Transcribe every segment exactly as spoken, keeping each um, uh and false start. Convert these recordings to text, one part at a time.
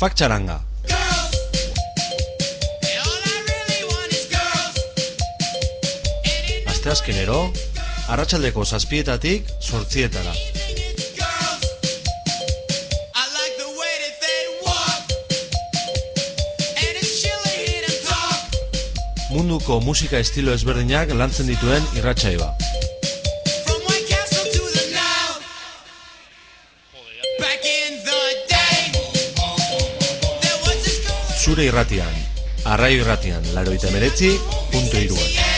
Faktxaranga. Asteazkenero, arratsaldeko zazpietatik zortzietara. Munduko musika estilo ezberdinak lantzen dituen irratsaioa. Zure irratian, Arraio Irratian, laurogeita hemeretzi puntu hiru.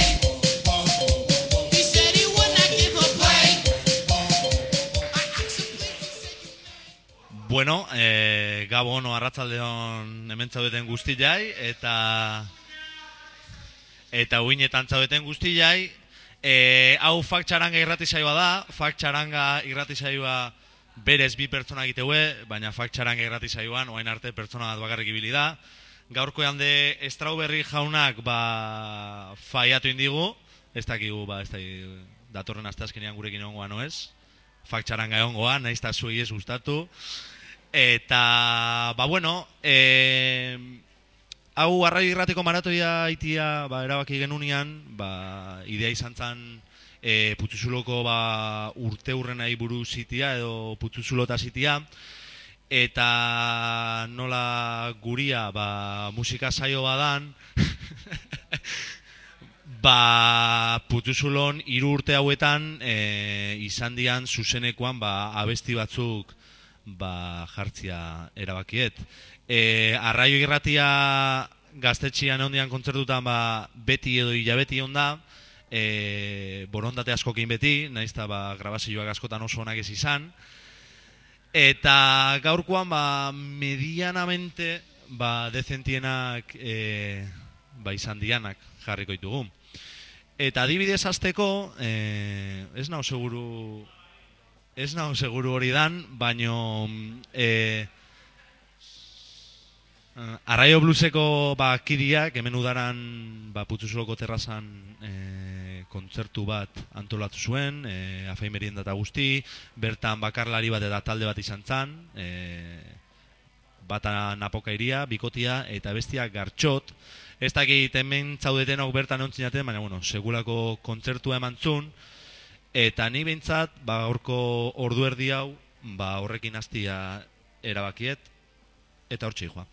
Bueno, eh, Gabon arratsaldeon hemen zaudeten guztiai eta eta uinetan zaudeten guztiai. Eh, hau Faktxaranga irratisaioa da. Faktxaranga irratisaioa berez bi pertsona egiteue, baina Faktxaranga irratisaioan orain arte pertsona bat bakarrik ibili da. Gaurkoan de Strawberry jaunak ba faiatu indigu, ez dakigu ba ez dakigu datorren asteazkenean gurekin egongoa no ez. Faktxaranga egongoa, naiz ta zuei ez gustatu. Eta ba bueno, eh hau Arraio Irratiko maratoia itia ba erabaki genunean, ba idea izan zen e, Putzuzuloko ba urteurrenai buruz itia edo Putzuzulota zitia. Eta nola guria ba musika saio badan ba Putzuzulon hiru urte hauetan e, izan dian zuzenekoan ba abesti batzuk ba jartzia erabakiet. E, Arraio Irratia gaztetxian ondian kontzertutan ba beti edo hilabeti onda, e, borondate askokin beti, naizta ba grabazioak askotan oso onak ez izan. Eta gaurkoan ba medianamente ba dezentienak e, ba izan dianak jarriko ditugu. Eta adibidez hasteko, e, ez nao seguru ez nao seguru hori dan, baino e, Arraio Blueseko ba kidiak hemen udaran ba Putzuzuloko terrazan e, kontzertu bat antolatu zuen, e, afai merienda eta guzti, bertan bakarlari bat eta talde bat izan zan, e, bata Napoka iria, bikotia eta bestia Gartxot. Ez dakit hemen zaudetenok bertan eontzinaten, baina bueno, segulako kontzertua eman zun, eta ni behintzat ba gaurko ordu erdi hau ba horrekin hastia erabakiet, eta hortxe joa.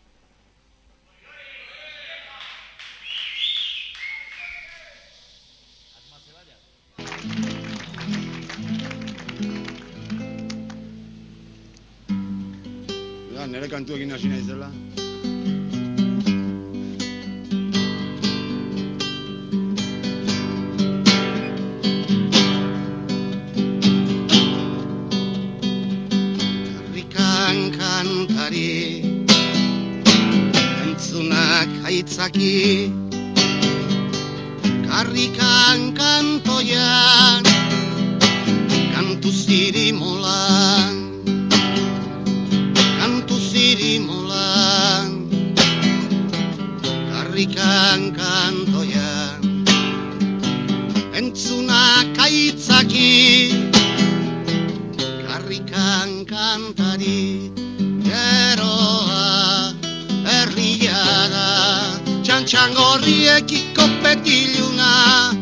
Ja, nire kantuekin hasi naizela. Karrikan kantari, entzunak aitzaki, karrikan kantoian, kantu zirimolan, kantu zirimolan, karrikan kantoian, entzunak aitzaki, karrikan kantari, geroa herria da, txantxangorriekiko petiluna,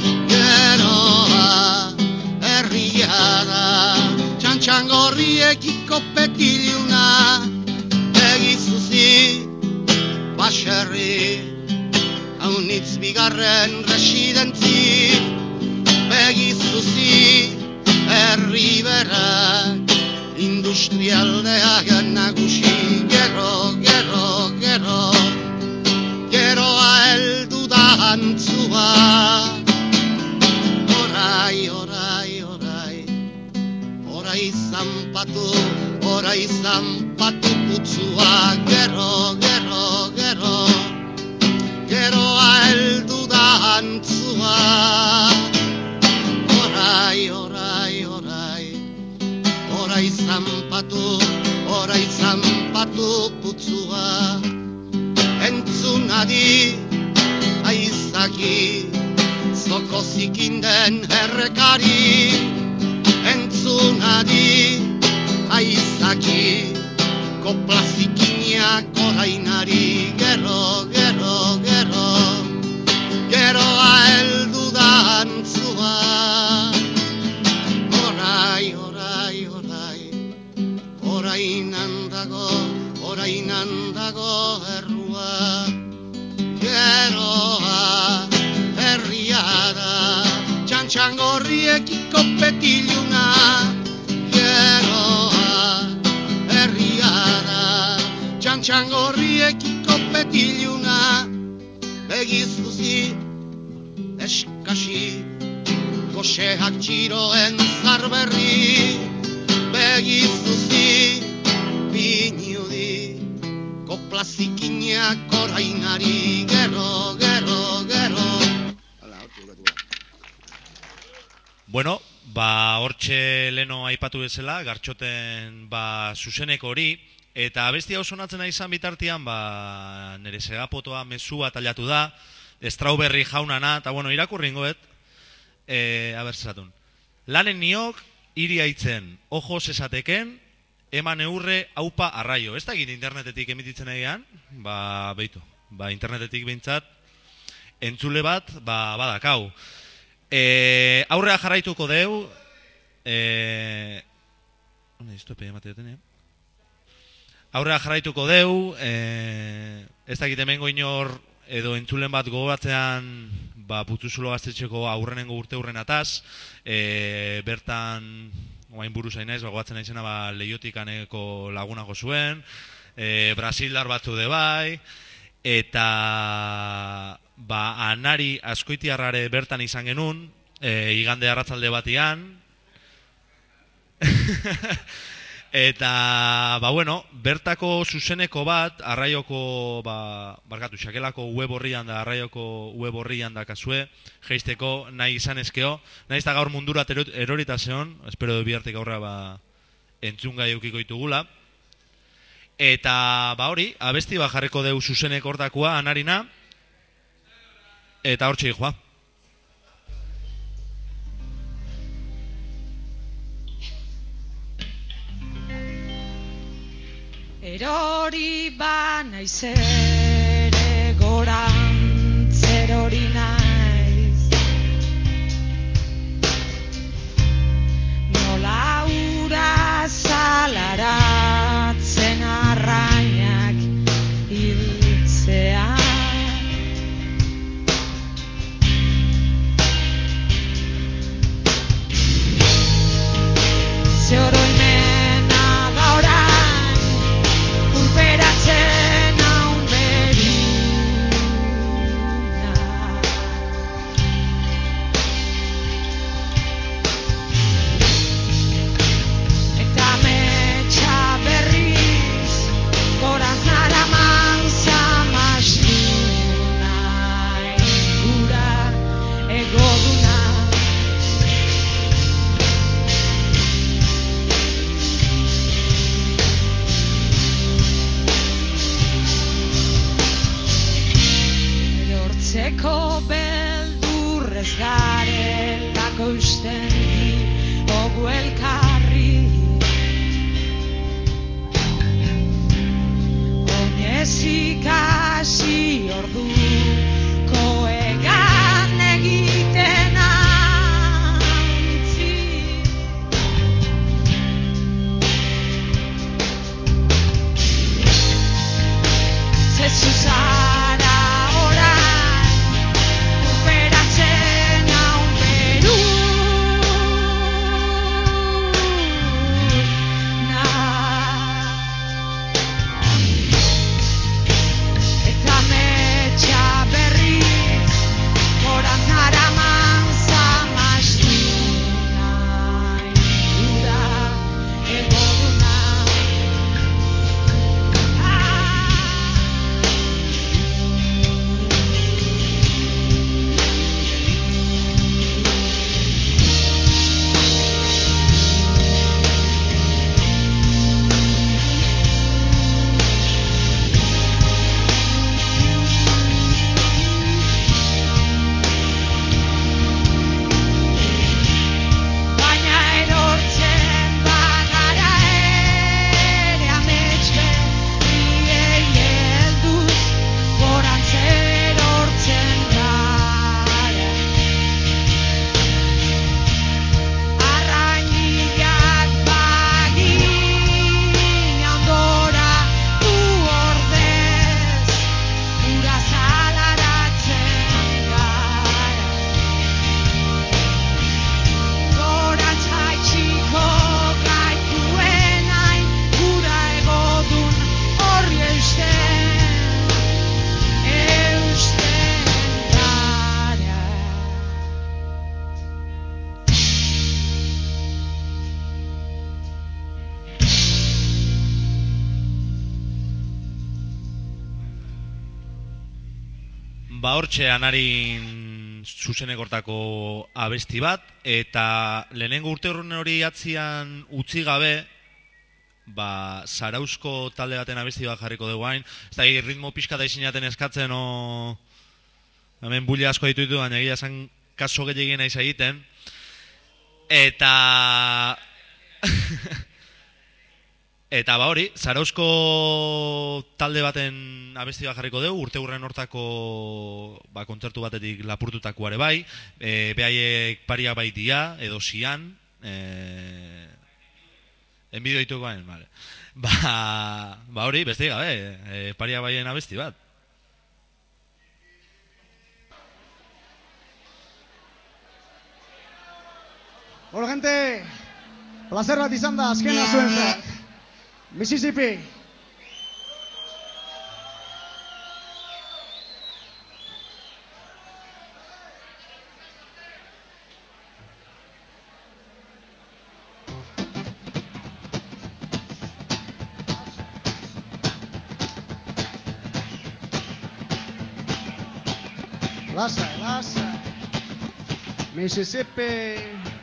geroa herria da, txantxangorriekiko petiluna, egizuzi baserri, haunitz bigarren residentzi, begizuzi herri berak, industrialdeak nagusi, gero, gero, gero, geroa heldu da antzua, orai, orai, orai, orai zanpatu, orai zanpatu putzua, gero, gero, gero, geroa heldu da antzua, orai, orai, orai, orai zanpatu, orai zanpatu putzua, entzunadi aizaki, zoko zikinden herrekari, entzunadi aizaki, kopla zikinia plastikinak orainari gero, gero, gero, geroa heldu da antzua. Orai, orai, orai, orainan dago, orainan dago errua. Geroa herria da, txantxangorriekiko petiluna. Geroa herria da, txantxangorriekiko petiluna. Begizuzi, eskasi, goxeak txiroen zarberri. Begizuzi, pinudi, koplazikinak orainari gero, gero, gero. Bueno, ba, hortxe leno aipatu bezala, Gartxoten ba, zuzeneko hori, eta abestia oso natzen nahi izan bitartian, ba, nire segapotoa mezua tailatu da, Strawberry jaunana, eta bueno, irakurri ingoet, e, abertzatun. Lanen niok, hiri aitzen, ojos esateken, eman eurre aupa arraio. Ez da egin internetetik emititzen egean, ba, beitu, ba, internetetik behintzat, entzule bat, ba, badakau. E, aurrea jarraituko deu, e, aurrea jarraituko deu, e, ez dakit hemengo inor edo entzulen bat gogoratzean ba, Putzuzulo gaztetxeko aurrenengo urte urren ataz, e, bertan oain buruz hain naiz, ba, gogoratzen naizena ba, Leiotikaneko lagunago zuen, e, Brasildar batzu de bai, eta ba, Anari Azkoitiarrare bertan izan genuen, e, igande arratzalde batian, eta, ba, bueno, bertako zuzeneko bat, arraioko, ba, barkatu, xakelako web horrian da, arraioko web horrian da kasue, geisteko nahi izan ezkeo, nahi ez da gaur mundurat erorita zeon, espero bihartik aurra, ba, entzungai eukiko ditugula, eta, ba, hori, abesti ba jarriko deu zuzeneko hortakoa, Anarina, eta hortxe joa. Erori ba naiz ere gorantzer hori naiz, nola ura zalaratzen arrainak hiltzean. Ze oroimena da orain, urperatzen haun beruna. Eta metxa berriz, gorantz naraman zamastuna, ingura egoduna. Erortzeko beldurrez garelako usten diogu elkarri, oinez ikasi orduko egan egiten antzi. Zezu zara orain, urperatzen haun beruna. Eta metxa berriz Ba hortxe anarin zuzenekortako abesti bat, eta lehenengo urte hori atzian utzi gabe, ba, Zarauzko talde baten abesti bat jarriko dugu hain, ez da, ritmo pixka da izinaten eskatzen, o... hemen bulle asko ditutu, baina egia esan kaso gehiagien naiz egiten, eta... Eta ba hori, Zarauzko talde baten abesti bat jarriko dugu, urte hurren hortako ba, kontzertu batetik lapurtutakoare bai, e, behaiek paria bai dia, edo zian, e, enbideo dituko bain, vale. Ba, ba hori, beste gabe, e, paria baien abesti bat. Hola, gente, placer bat izan da azkena zuentzat. Mississippi. Lasai, lasai. Mississippi.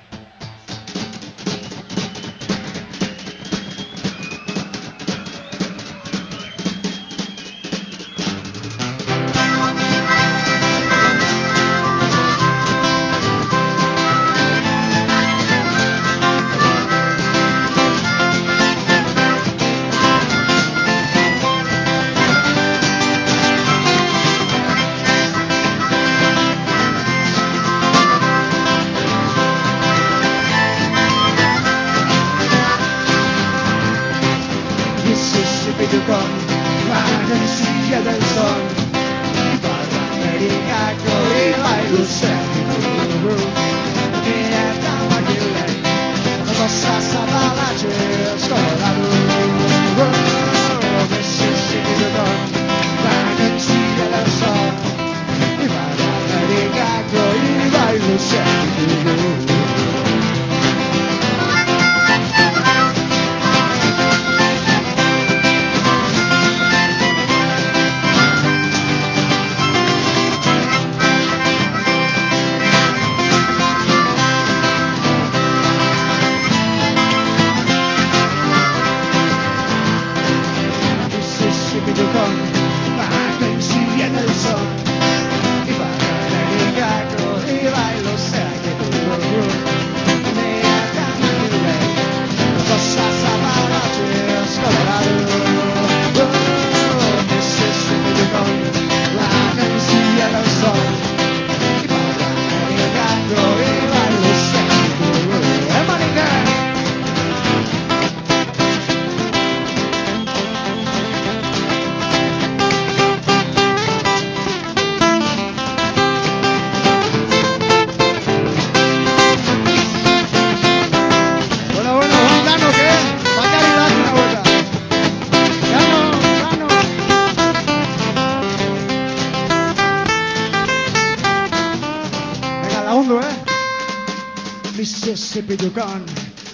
Mississippi Yukon,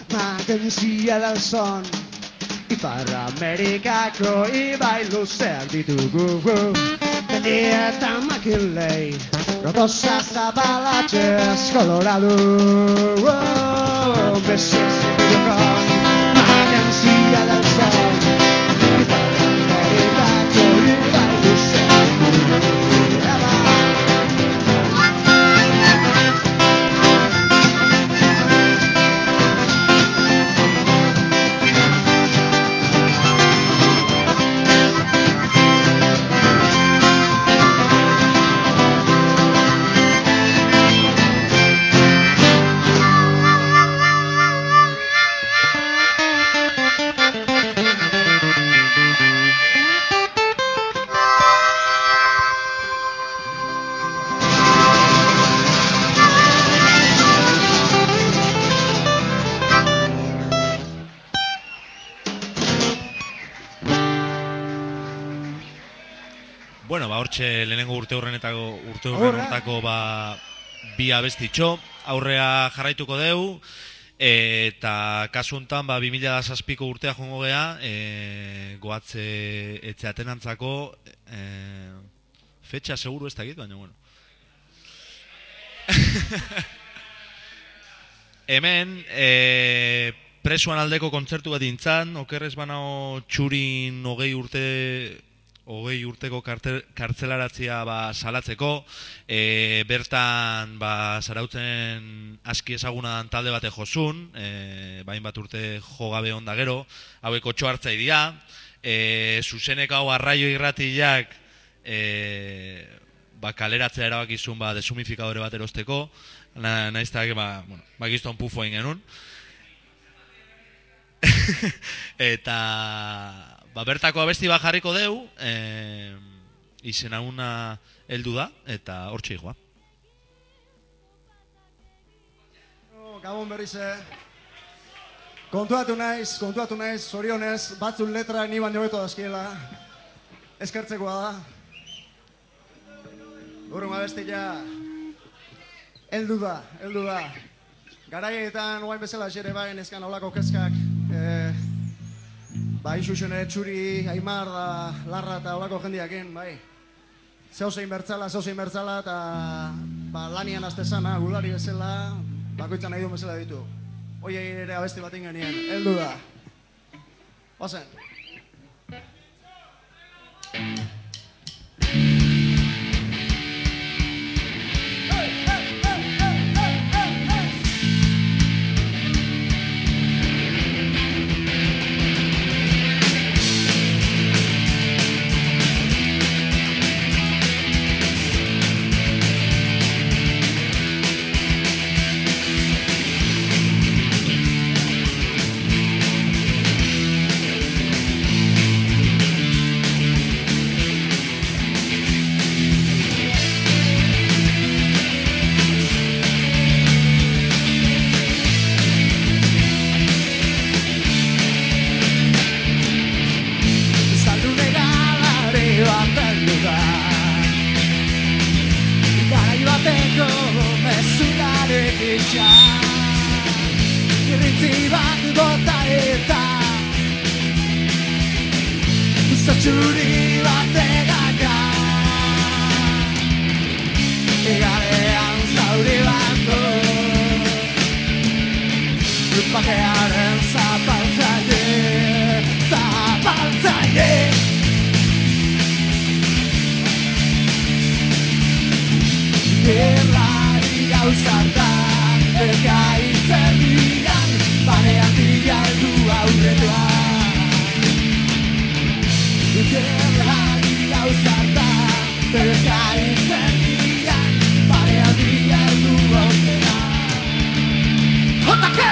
magnesia del son. Ipar Amerikako ibai luzeak ditugu. Mendia eta McKinley, rotosa zabalatxez Colorado. Mississippi Yukon, magnesia del son. Ipar Amerikako ibai luzeak ditugu. Bueno, ba, hortxe lehenengo urte horrenetako urte horrenetako ba, bi abestitxo, aurrea jarraituko deu, eta kasu hontan ba, bi mila zazpiko urtea jongo gea, e, goatze etxe atenantzako e, Fetxa seguru ez dakit, baina bueno. Hemen, e, presoan aldeko kontzertu bat dintzan, okerrez banao Txurin hogei urte hogei urteko kartel, kartzelaratzia ba, salatzeko, e, bertan ba, Zarautzen aski ezaguna dan talde bate jozun, e, bain bat urte jogabe onda gero, hauek otxo hartzai dira, e, zuzenek hau Arraio Irratiak e, ba, kaleratzea erabakizun ba, desumifikadore bat erosteko, na, naiztak ba, bueno, ba, gizton pufo egin genuen. Eta ba, bertako abesti bat jarriko deu, e, izena una heldu da, eta hortxe joa. Oh, Gabon berrize. Kontuatu naiz, kontuatu naiz, zorionez, batzun letra ni baino beto dazkiela. Eskertzekoa da. Urrun abestia, heldu da, heldu da. Garaietan, oain bezala xere bai, neskan olako kezkak, eh, bai, xuxune, Txuri, Aimar, da, Larra eta olako jendiakin, bai. Zeuzein bertzala, zeuzein bertzala, eta ba, lanian aztezana, gulari bezala, bakoitzan nahi du bezala ditu. Oiei ere abesti bat ingenien, heldu da. Ozen. Irrintzi bat bota eta Zatxuri bat egaka Egarean zauri bako Bakearen zapaltzaile Zapaltzaile Gerlari gauzartan Ekaitzen digan Barean dira eldu aurretan Gerlari gauzartan Ekaitzen digan Barean dira eldu aurretan Jotake!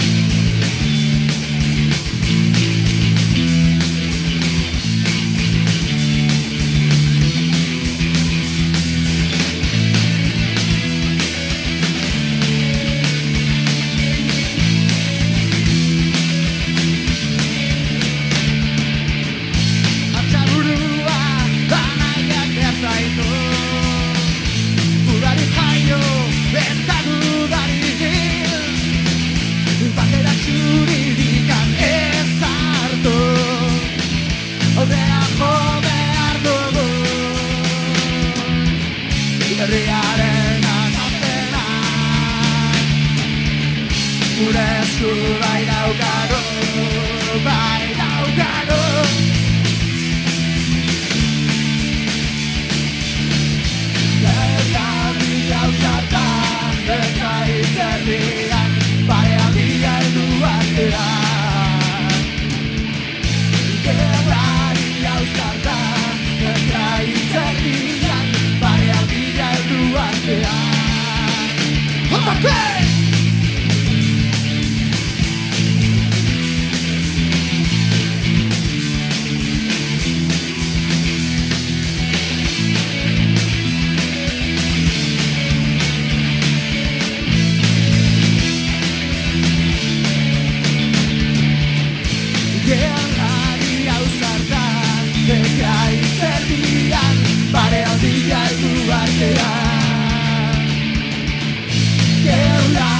Udari jaio, eta dudari hil Bakera txuridikan ez hartu Aurrera jo behar dugu Herriaren azapena Gure esku bai daukago, bai daukago Gauzatan, ekaitzen digan, barean dira eldu batean Gerlari gauzatan, ekaitzen digan, barean dira eldu batean Jotake! Gerlari hauzartan, ekaitzen digan, barean dira eldu batean Gerlari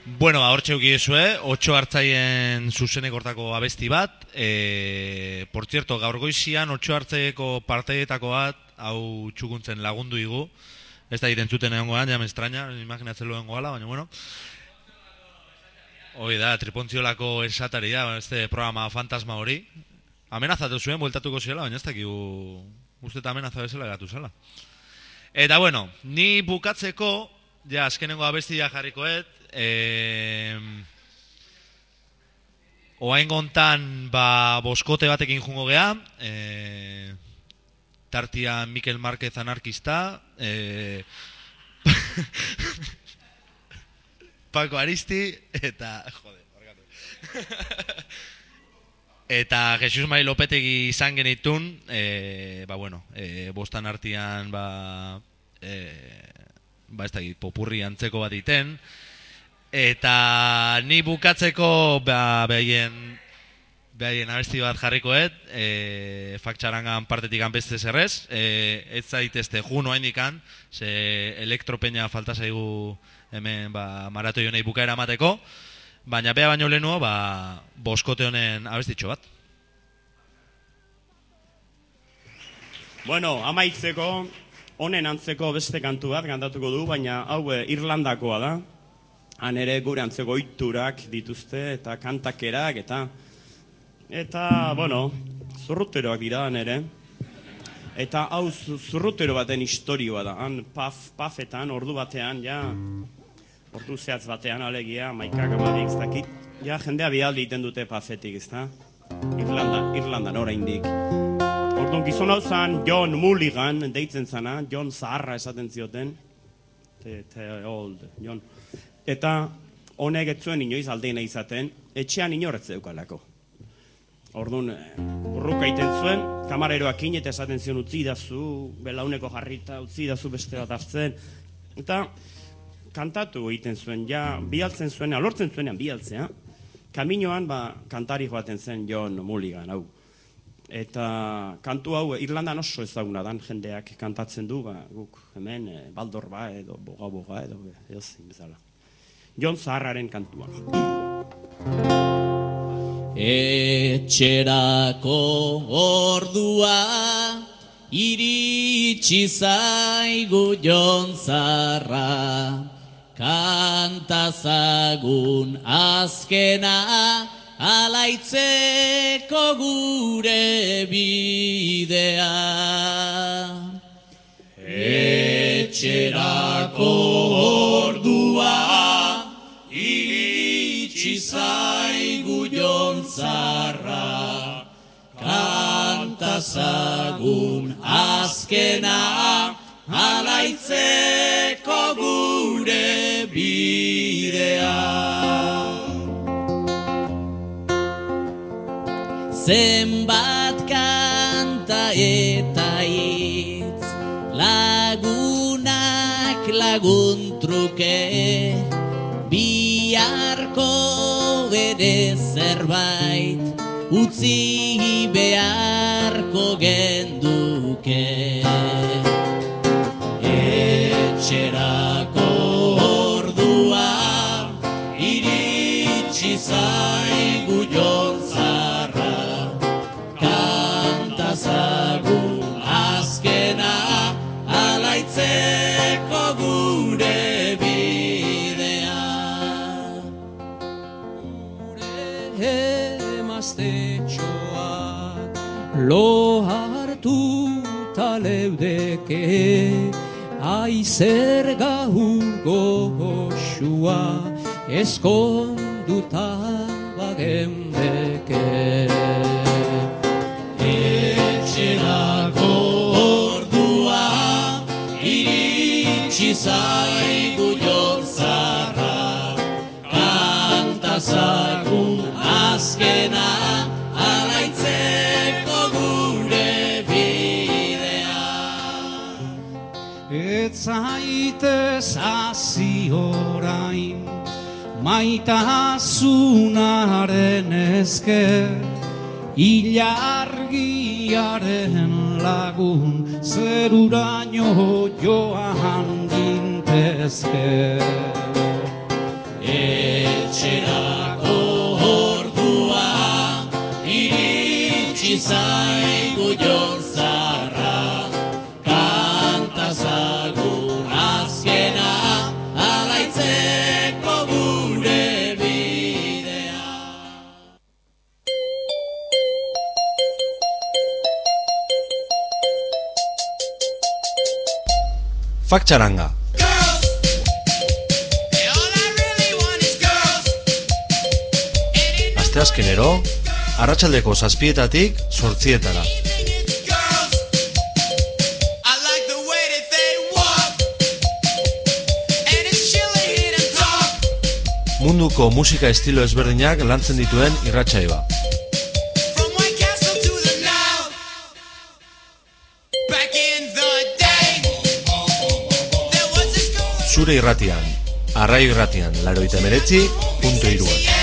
Bueno, ba, hortxe eukidezue, otxo hartzaien zuzenek hortako abesti bat. E, por cierto, gaur goizian otxo hartzaieko parteietako bat, hau txukuntzen lagundu igu. Ez da egiten zuten egon goan, ja me extraña, imaginatzen loen goala, baina bueno. Hoi da, tripontziolako esataria, este programa fantasma hori. Amenazatu zuen, bueltatuko ziela, baina ez dakigu uste eta amenaza bezala gatu zela. Eta bueno, ni bukatzeko, ja, azkenengo abestia jarrikoet, e... oain gontan, ba, boskote batekin jungo gea, e... tartia Mikel Márquez anarkista, e... Paco Aristi, eta, jode, barkatu. Eta Jesus Mari Lopetegi izan genitun, e, ba bueno, e, bostan artian, ba, e, ba ez da, popurri antzeko bat iten, eta ni bukatzeko, ba, behaien, behaien abesti bat jarrikoet, e, faktxarangan partetik beste zerrez, e, ez zaitezte juno haindikan, ze elektropeña falta zaigu hemen, ba, maratoi honei bukaera mateko, baina beha baino lehenuo, ba, boskote honen abestitxo bat. Bueno, amaitzeko, honen antzeko beste kantu bat kantatuko du, baina hau Irlandakoa da. Han ere gure antzeko oiturak dituzte, eta kantakerak, eta... Eta, bueno, zurruteroak dira han ere. Eta hau zurrutero baten historioa da. Han paf, pafetan, ordu batean, ja... Ordu zehatz batean, alegia, maikak amadik, ez dakit. Ja, jendea bialdi iten dute pafetik, ez da? Irlanda, Irlandan oraindik. Orduan, gizon hau zan John Mulligan, deitzen zana, John Zaharra esaten zioten. The, the old, John. Eta honek ez zuen inoiz aldeina izaten, etxean inorretze eukalako. Orduan, burruka iten zuen, kamareroakin eta esaten zion utzi dazu, belauneko jarrita, utzi dazu beste bat hartzen. Eta... kantatu egiten zuen, ja, bialtzen zuen, alortzen zuenean bialtzea. Kaminoan, ba, kantari joaten zen John Mulligan, hau. Eta kantu hau, Irlandan oso ezaguna dan jendeak kantatzen du, ba, guk hemen, e, baldorba edo boga-boga edo, ezin bezala. John Zaharraren kantua. Etxerako ordua iritsi zaigu John Zaharra, kantazagun azkena, alaitzeko gure bidea. Etxerako ordua iritsi zaigu John Zaharra, kantazagun azkena, alaitzeko gure bidea. Zenbat kanta eta hitz, lagunak lagun truke, biharko ere zerbait, utzi beharko genduke. Etxerako ordua iritsi zaigu John Zaharra, kantazagun azkena, alaitzeko gure bidea. Gure emaztetxoak lo hartuta leudeke, aizer gaur goxua eskonduta bagendeke. Etxerako ordua iritsi zaigu John Zaharra, kantazagun azkena, alaitzeko gure bidea. Ez zaitez hasi orain, maitasunaren esker, ilargiaren lagun, zeruraino joan gintezke. Faktxaranga. Asteazkenero, arratsaldeko zazpietatik zortzietara. Munduko musika estilo ezberdinak lantzen dituen irratsaioa. Zure irratian, Arraio Irratian, laurogeita hemeretzi puntu hiru.